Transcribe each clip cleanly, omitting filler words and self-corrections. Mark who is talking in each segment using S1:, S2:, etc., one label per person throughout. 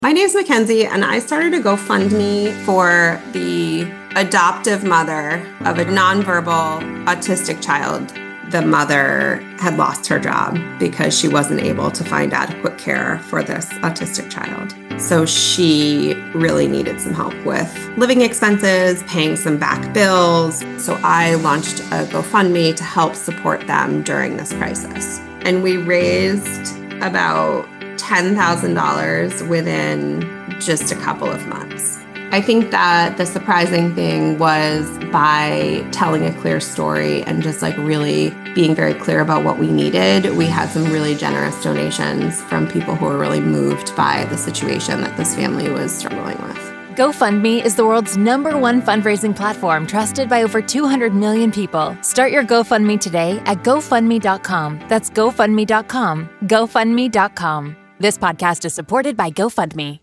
S1: My name's Mackenzie, and I started a GoFundMe for the adoptive mother of a nonverbal autistic child. The mother had lost her job because she wasn't able to find adequate care for this autistic child. So she really needed some help with living expenses, paying some back bills. So I launched a GoFundMe to help support them during this crisis. And we raised about $10,000 within just a couple of months. I think that the surprising thing was by telling a clear story and just really being very clear about what we needed, we had some really generous donations from people who were really moved by the situation that this family was struggling with.
S2: GoFundMe is the world's #1 fundraising platform trusted by over 200 million people. Start your GoFundMe today at GoFundMe.com. That's GoFundMe.com. GoFundMe.com. This podcast is supported by GoFundMe.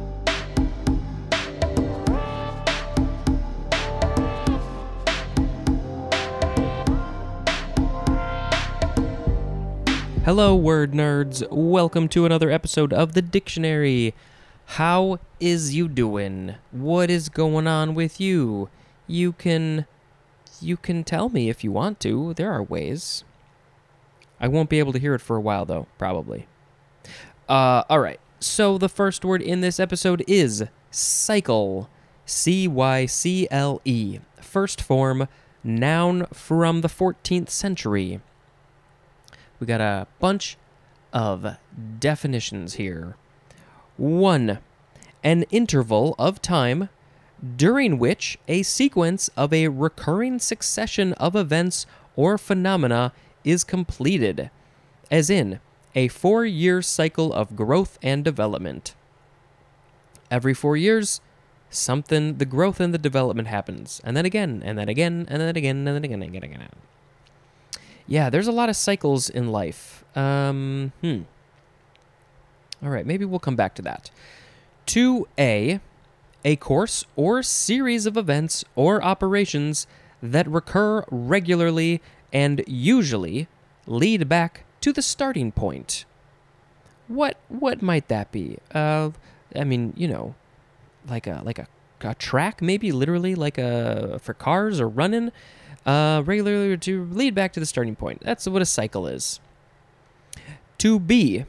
S3: Hello, word nerds. Welcome to another episode of The Dictionary. How is you doing? What is going on with you? You can tell me if you want to. There are ways. I won't be able to hear it for a while, though, probably. All right. So the first word in this episode is cycle. C-Y-C-L-E. First form, noun from the 14th century. We got a bunch of definitions here. 1. An interval of time during which a sequence of a recurring succession of events or phenomena is completed, as in a 4-year cycle of growth and development. Every 4 years, the growth and the development happens, and then again, and then again, and then again, and then again, and again. Yeah, there's a lot of cycles in life. All right, maybe we'll come back to that. 2A, a course or series of events or operations that recur regularly and usually lead back to the starting point. What might that be? Like a track, maybe literally for cars or running. Regularly to lead back to the starting point. That's what a cycle is. 2B.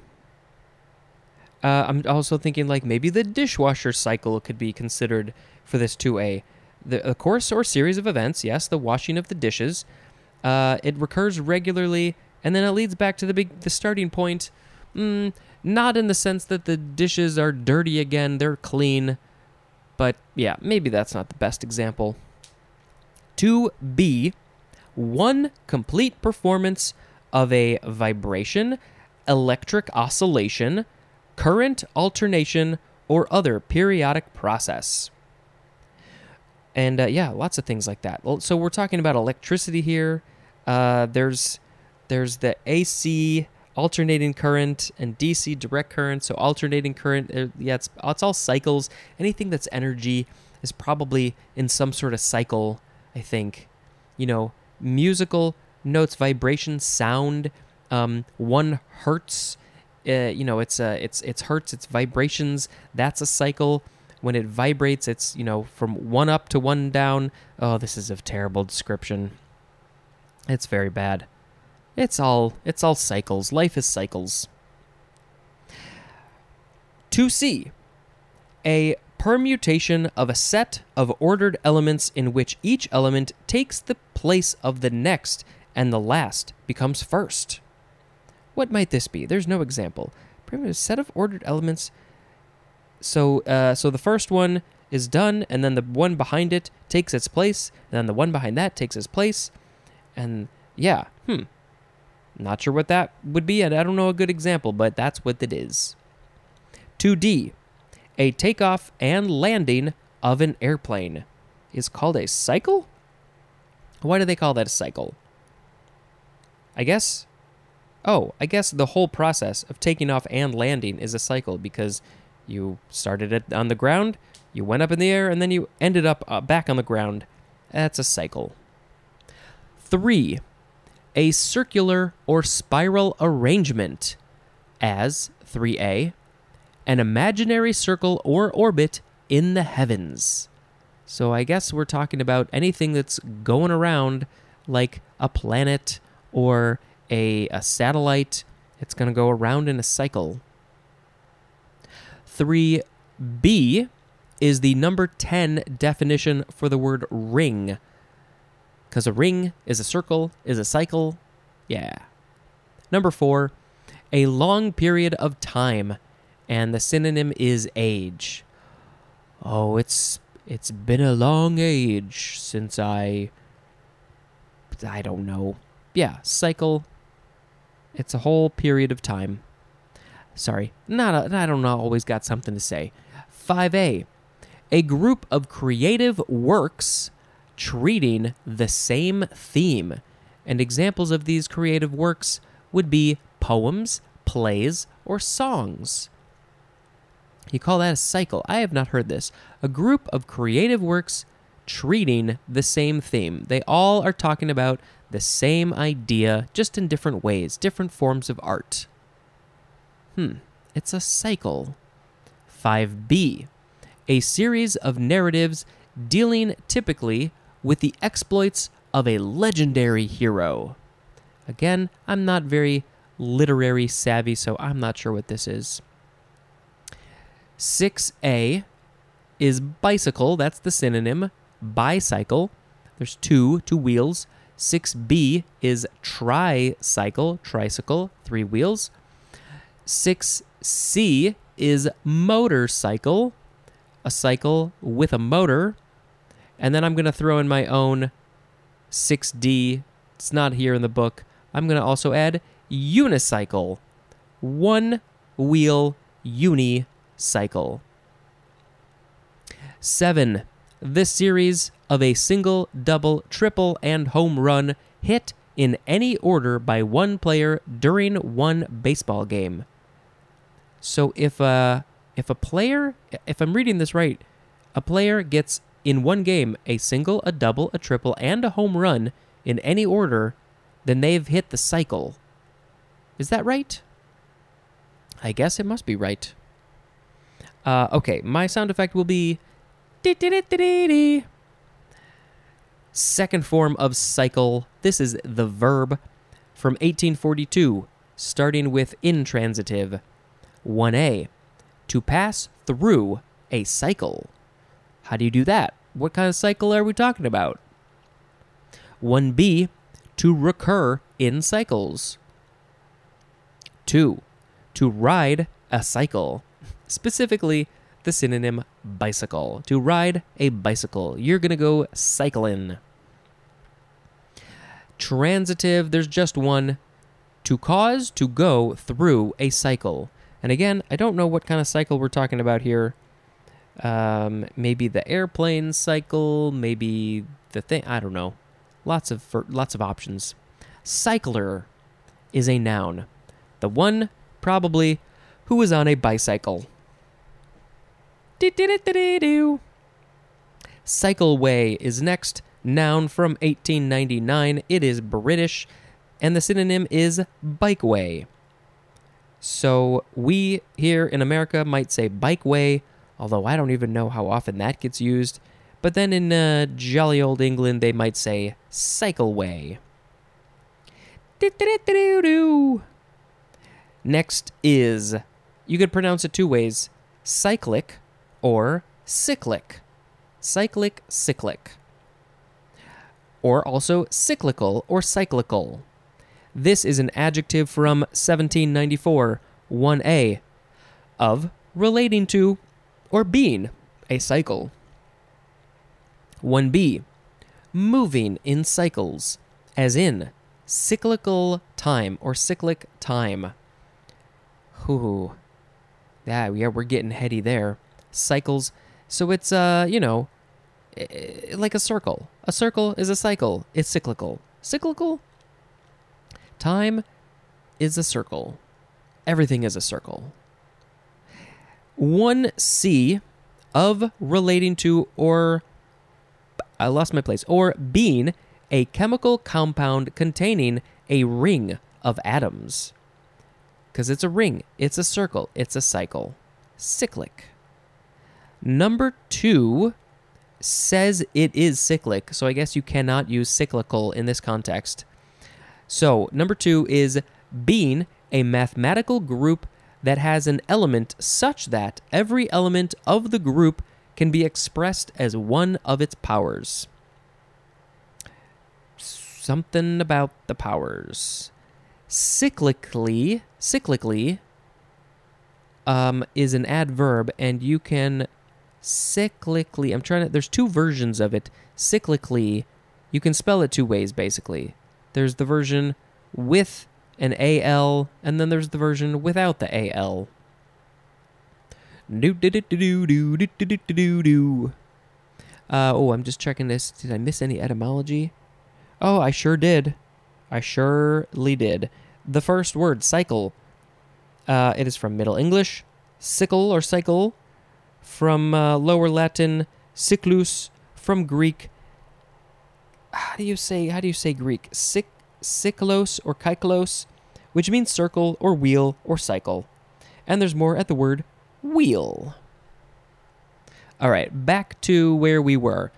S3: I'm also thinking maybe the dishwasher cycle could be considered for this 2A. A course or series of events, yes, the washing of the dishes. It recurs regularly, and then it leads back to the starting point. Not in the sense that the dishes are dirty again, they're clean. But yeah, maybe that's not the best example. 2B, one complete performance of a vibration, electric oscillation, current alternation, or other periodic process. And lots of things like that. So we're talking about electricity here. There's the AC alternating current and DC direct current. So alternating current, it's all cycles. Anything that's energy is probably in some sort of cycle, I think. Musical notes, vibration, sound, 1 hertz, it's hertz, it's vibrations, that's a cycle. When it vibrates, it's, from 1 up to 1 down. Oh, this is a terrible description. It's very bad. It's all cycles. Life is cycles. 2C, a permutation of a set of ordered elements in which each element takes the place of the next and the last becomes first. What might this be? There's no example. A set of ordered elements. So the first one is done, and then the one behind it takes its place, and then the one behind that takes its place, and not sure what that would be, and I don't know a good example, but that's what it is. 2D, a takeoff and landing of an airplane is called a cycle? Why do they call that a cycle? I guess the whole process of taking off and landing is a cycle because you started it on the ground, you went up in the air, and then you ended up back on the ground. That's a cycle. 3. A circular or spiral arrangement, as 3A, an imaginary circle or orbit in the heavens. So I guess we're talking about anything that's going around, like a planet or a satellite. It's going to go around in a cycle. 3B is the number 10 definition for the word ring. Because a ring is a circle, is a cycle. Yeah. Number 4, a long period of time. And the synonym is age. Oh, it's been a long age since I don't know. Yeah, cycle. It's a whole period of time. Sorry, I don't know, always got something to say. 5A, a group of creative works treating the same theme. And examples of these creative works would be poems, plays, or songs. You call that a cycle? I have not heard this. A group of creative works treating the same theme. They all are talking about the same idea, just in different ways, different forms of art. It's a cycle. 5B, a series of narratives dealing typically with the exploits of a legendary hero. Again, I'm not very literary savvy, so I'm not sure what this is. 6A is bicycle. That's the synonym. Bicycle. There's two wheels. 6B is tricycle. 3 wheels. 6C is motorcycle. A cycle with a motor. And then I'm going to throw in my own 6D. It's not here in the book. I'm going to also add unicycle. 1 wheel unicycle. 7. This series of a single, double, triple, and home run hit in any order by one player during one baseball game. So if I'm reading this right, a player gets in one game a single, a double, a triple, and a home run in any order, then they've hit the cycle. Is that right? I guess it must be right. Okay, my sound effect will be... Second form of cycle. This is the verb from 1842, starting with intransitive. 1A, to pass through a cycle. How do you do that? What kind of cycle are we talking about? 1B, to recur in cycles. 2, to ride a cycle. Specifically, the synonym bicycle. To ride a bicycle. You're going to go cycling. Transitive, there's just one. To cause to go through a cycle. And again, I don't know what kind of cycle we're talking about here. Maybe the airplane cycle, maybe the thing, I don't know. Lots of options. Cycler is a noun. The one, probably, who is on a bicycle. Cycleway is next. Noun from 1899. It is British, and the synonym is bikeway. So we here in America might say bikeway, although I don't even know how often that gets used. But then in jolly old England, they might say cycleway. Next is, you could pronounce it 2 ways, cyclic or cyclic. Cyclic, cyclic. Or also cyclical or cyclical. This is an adjective from 1794, 1A, of relating to or being a cycle. 1B, moving in cycles, as in cyclical time or cyclic time. Ooh, yeah, we're getting heady there. Cycles, so it's, like a circle. A circle is a cycle. It's cyclical. Cyclical? Time is a circle. Everything is a circle. 1C, of relating to or... I lost my place. Or being a chemical compound containing a ring of atoms. Because it's a ring. It's a circle. It's a cycle. cyclic. Number 2 says it is cyclic, so I guess you cannot use cyclical in this context. So, number 2 is being a mathematical group that has an element such that every element of the group can be expressed as one of its powers. Something about the powers. Cyclically is an adverb, and you can cyclically, there's 2 versions of it. Cyclically, you can spell it 2 ways, basically. There's the version with an AL, and then there's the version without the AL. I'm just checking this. Did I miss any etymology? Oh, I sure did. I surely did. The first word, cycle. It is from Middle English, sickle or cycle, from Lower Latin, cyclus, from Greek. How do you say Greek? Cyclos or kyklos, which means circle or wheel or cycle. And there's more at the word wheel. All right, back to where we were.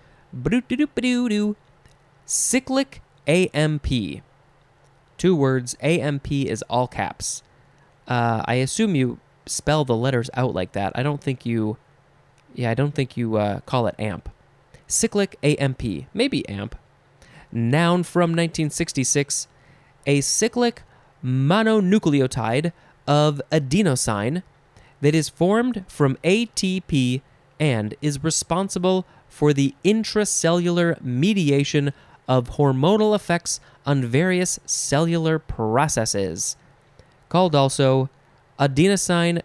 S3: Cyclic AMP. 2 words. AMP is all caps. I assume you spell the letters out like that. I don't think you call it amp. Cyclic AMP. Maybe amp. Noun from 1966. A cyclic mononucleotide of adenosine that is formed from ATP and is responsible for the intracellular mediation of hormonal effects on various cellular processes, called also adenosine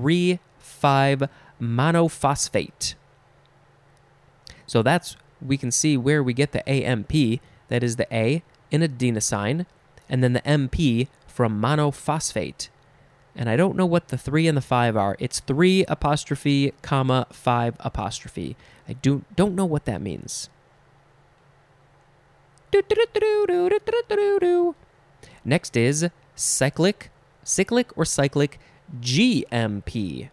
S3: 3,5-monophosphate. So we can see where we get the AMP, that is the A in adenosine, and then the MP from monophosphate. And I don't know what the 3 and the 5 are. It's 3 apostrophe, comma, 5 apostrophe. I don't know what that means. Next is cyclic or cyclic GMP.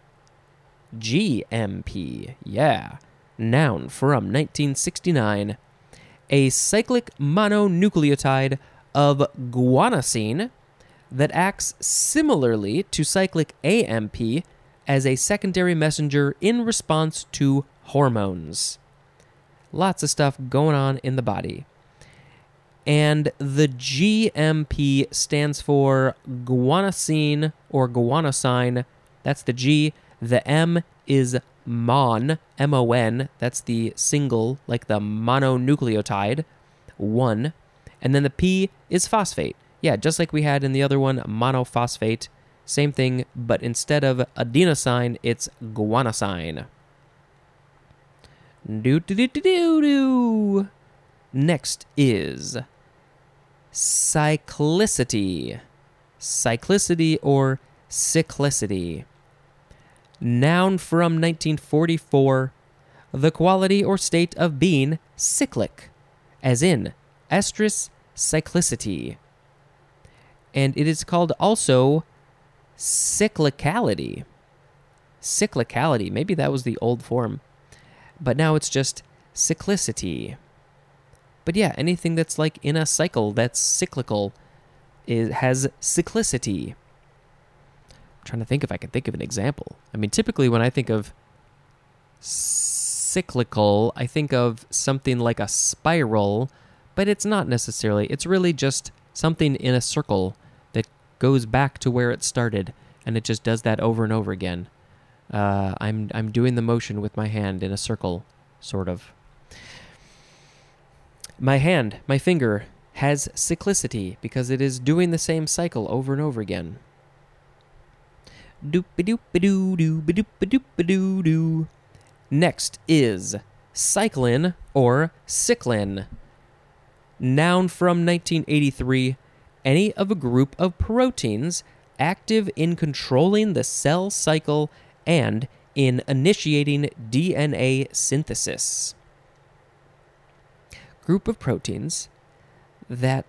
S3: GMP, yeah. Noun from 1969. A cyclic mononucleotide of guanosine that acts similarly to cyclic AMP as a secondary messenger in response to hormones. Lots of stuff going on in the body. And the GMP stands for guanosine or guanosine. That's the G. The M is mon, M-O-N. That's the single, like the mononucleotide, 1. And then the P is phosphate. Yeah, just like we had in the other one, monophosphate. Same thing, but instead of adenosine, it's guanosine. Next is cyclicity. Cyclicity or cyclicity. Noun from 1944. The quality or state of being cyclic, as in estrus cyclicity. And it is called also cyclicality. Cyclicality. Maybe that was the old form. But now it's just cyclicity. But yeah, anything that's like in a cycle that's cyclical has cyclicity. I'm trying to think if I can think of an example. I mean, typically when I think of cyclical, I think of something like a spiral, but it's not necessarily. It's really just something in a circle that goes back to where it started, and it just does that over and over again. I'm doing the motion with my hand in a circle, sort of. My finger, has cyclicity because it is doing the same cycle over and over again. Next is cyclin or cyclin. Noun from 1983. Any of a group of proteins active in controlling the cell cycle and in initiating DNA synthesis. Group of proteins that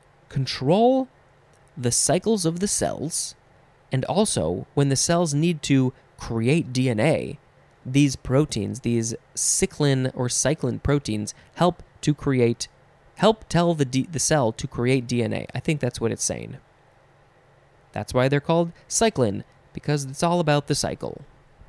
S3: control the cycles of the cells, and also when the cells need to create DNA. These proteins, these cyclin or cyclin proteins, help tell the cell to create DNA. I think that's what it's saying. That's why they're called cyclin, because it's all about the cycle.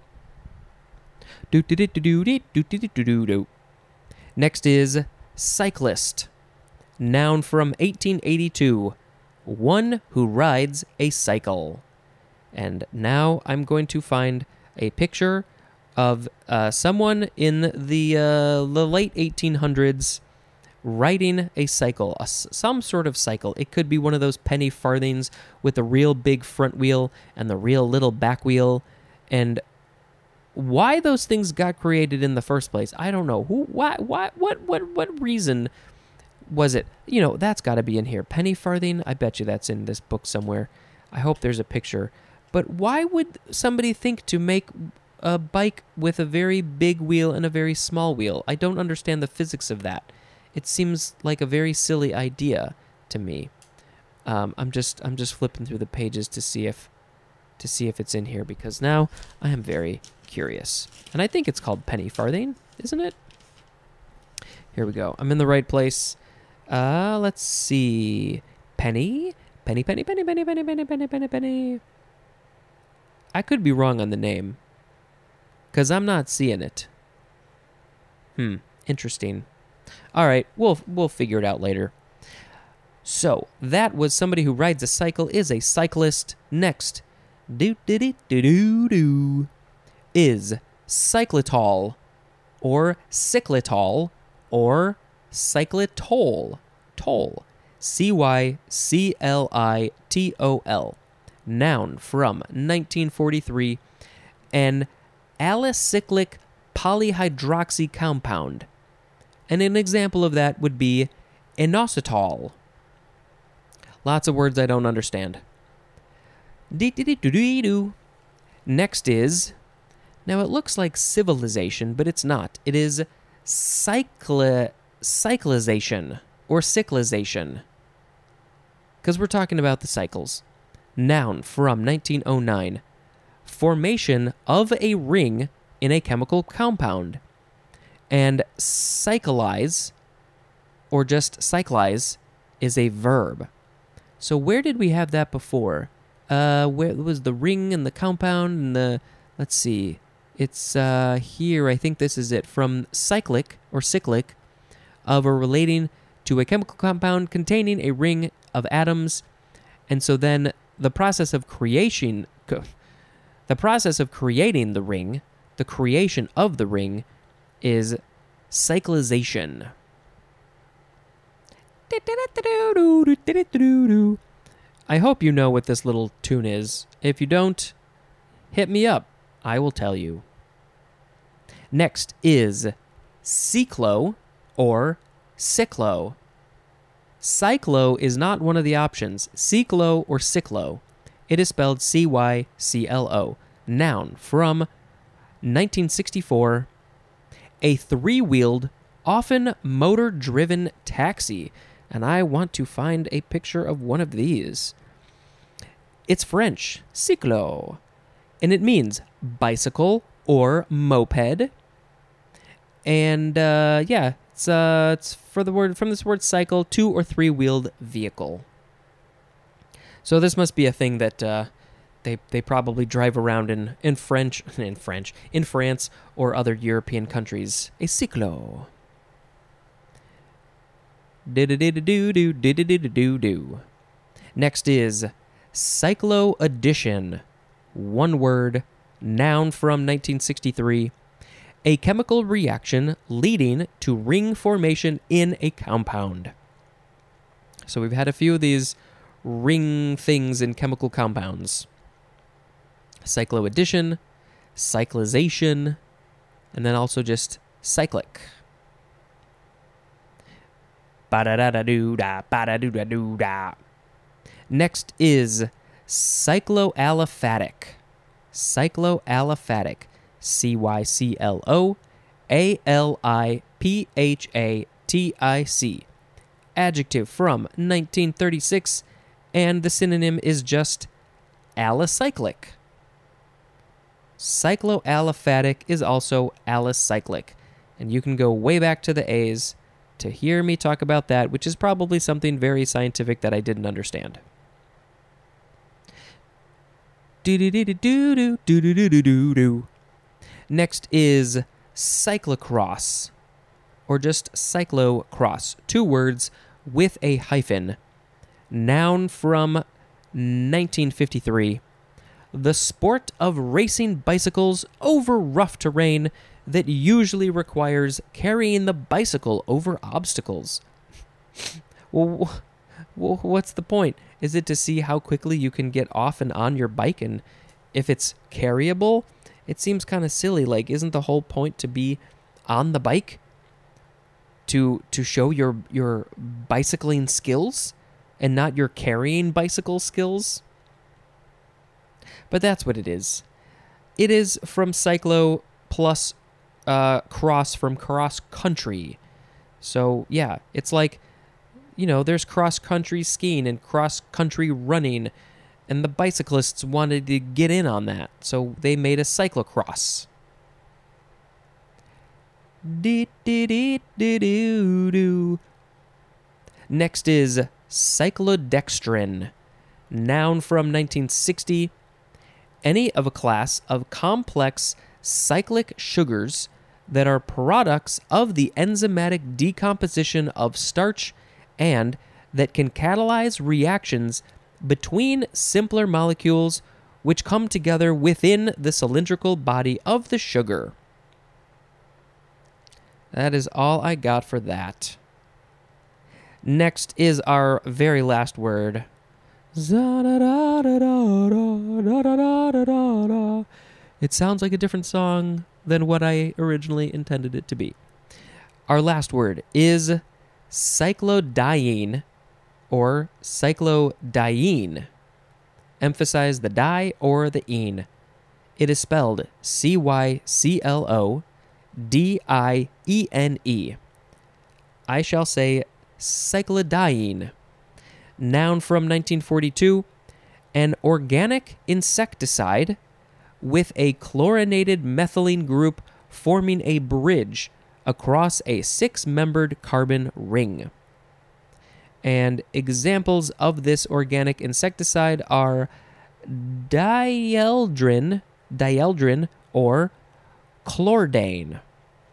S3: Next is cyclist. Noun from 1882. One who rides a cycle. And now I'm going to find a picture of someone in the late 1800s riding a cycle, some sort of cycle. It could be one of those penny farthings with the real big front wheel and the real little back wheel. And why those things got created in the first place, I don't know. What reason was it? That's got to be in here. Penny farthing, I bet you that's in this book somewhere. I hope there's a picture. But why would somebody think to make a bike with a very big wheel and a very small wheel? I don't understand the physics of that. It seems like a very silly idea to me. I'm just flipping through the pages to see if it's in here, because now I am very curious. And I think it's called penny farthing, isn't it? Here we go. I'm in the right place. Let's see. Penny. I could be wrong on the name, because I'm not seeing it. Interesting. All right, we'll figure it out later. So that was somebody who rides a cycle, is a cyclist. Next, is cyclitol, or cyclitol, or cyclitol. Toll. CYCLITOL. Noun from 1943. An alicyclic polyhydroxy compound. And an example of that would be inositol. Lots of words I don't understand. Next is, now it looks like civilization, but it's not. It is cyclization or cyclization, because we're talking about the cycles. Noun from 1909. Formation of a ring in a chemical compound. And cyclize, or just cyclize, is a verb. So where did we have that before? Where was the ring and the compound and the... Let's see. It's here. I think this is it. From cyclic, or cyclic, of or relating to a chemical compound containing a ring of atoms. And so then the process of creating the ring, the creation of the ring, is cyclization. I hope you know what this little tune is. If you don't, hit me up. I will tell you. Next is cyclo or cyclo. Cyclo is not one of the options. Cyclo or cyclo. It is spelled CYCLO. Noun from 1964. A three-wheeled, often motor-driven taxi. And I want to find a picture of one of these. It's French, cyclo. And it means bicycle or moped. And it's from this word cycle, two or three-wheeled vehicle. So this must be a thing that they probably drive around in France or other European countries. A cyclo. Next is cyclo addition. One word, noun from 1963. A chemical reaction leading to ring formation in a compound. So we've had a few of these ring things in chemical compounds. Cycloaddition, cyclization, and then also just cyclic. Ba-da-da-da-doo-da, ba-da-doo-da-doo-da. Next is cycloaliphatic. Cycloaliphatic. CYCLOALIPHATIC. Adjective from 1936, and the synonym is just alicyclic. Cycloaliphatic is also alicyclic. And you can go way back to the A's to hear me talk about that, which is probably something very scientific that I didn't understand. Next is cyclocross, or just cyclocross. 2 words with a hyphen. Noun from 1953. The sport of racing bicycles over rough terrain that usually requires carrying the bicycle over obstacles. Well, what's the point? Is it to see how quickly you can get off and on your bike, and if it's carryable? It seems kind of silly. Like, isn't the whole point to be on the bike? To show your bicycling skills and not your carrying bicycle skills? But that's what it is. It is from cyclo plus cross from cross country. So yeah, it's like, there's cross country skiing and cross country running, and the bicyclists wanted to get in on that, so they made a cyclocross. Next is cyclodextrin, noun from 1960. Any of a class of complex cyclic sugars that are products of the enzymatic decomposition of starch and that can catalyze reactions between simpler molecules which come together within the cylindrical body of the sugar. That is all I got for that. Next is our very last word. It sounds like a different song than what I originally intended it to be. Our last word is cyclodiene or cyclodiene. Emphasize the di or the ene. It is spelled CYCLODIENE. I shall say cyclodiene. Noun from 1942, an organic insecticide with a chlorinated methylene group forming a bridge across a 6-membered carbon ring. And examples of this organic insecticide are dieldrin or chlordane.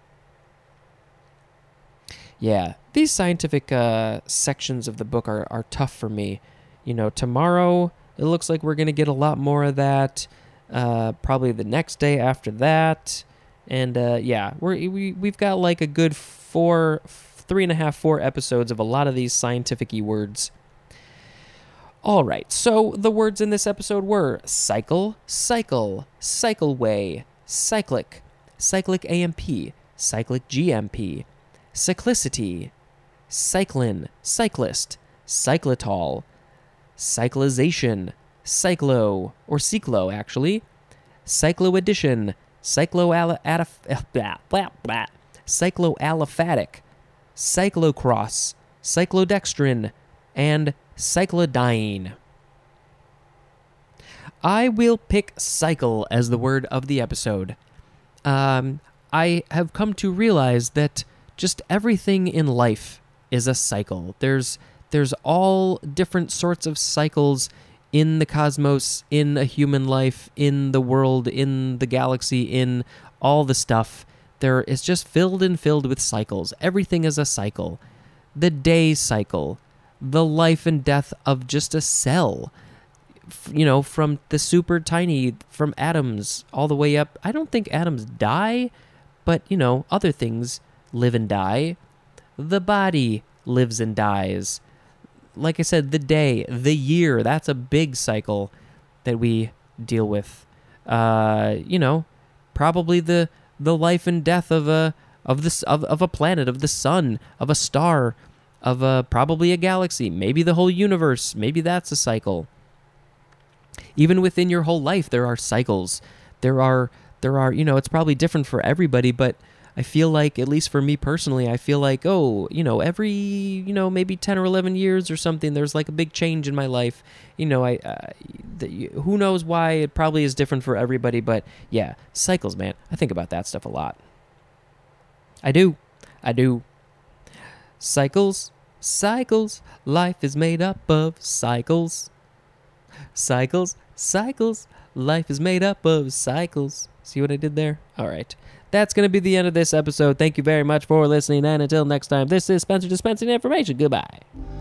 S3: Yeah, these scientific sections of the book are tough for me. Tomorrow it looks like we're going to get a lot more of that. Probably the next day after that. And yeah, we've got like a good 3.5-4 episodes of a lot of these scientific-y words. All right, so the words in this episode were cycle, cycle, cycleway, cyclic, cyclic AMP, cyclic GMP, cyclicity, cyclin, cyclist, cyclitol, cyclization, cyclo, or cyclo actually, cycloaddition, cycloaliphatic, cyclocross, cyclodextrin, and cyclodiene. I will pick cycle as the word of the episode. I have come to realize that just everything in life is a cycle. There's all different sorts of cycles in the cosmos, in a human life, in the world, in the galaxy, in all the stuff. There is just filled with cycles. Everything is a cycle. The day cycle, the life and death of just a cell, from the super tiny, from atoms all the way up. I don't think atoms die, but, other things live and die. The body lives and dies. Like I said, the day, the year, that's a big cycle that we deal with. Probably the life and death of a planet, of the sun, of a star, of probably a galaxy, maybe the whole universe. Maybe that's a cycle. Even within your whole life, there are cycles. There are, it's probably different for everybody, but I feel like, at least for me personally, I feel like, every, maybe 10 or 11 years or something, there's like a big change in my life. Who knows why? It probably is different for everybody, but yeah, cycles, man. I think about that stuff a lot. I do. Cycles, life is made up of cycles. Cycles, life is made up of cycles. See what I did there? All right. That's going to be the end of this episode. Thank you very much for listening, and until next time, this is Spencer dispensing information. Goodbye.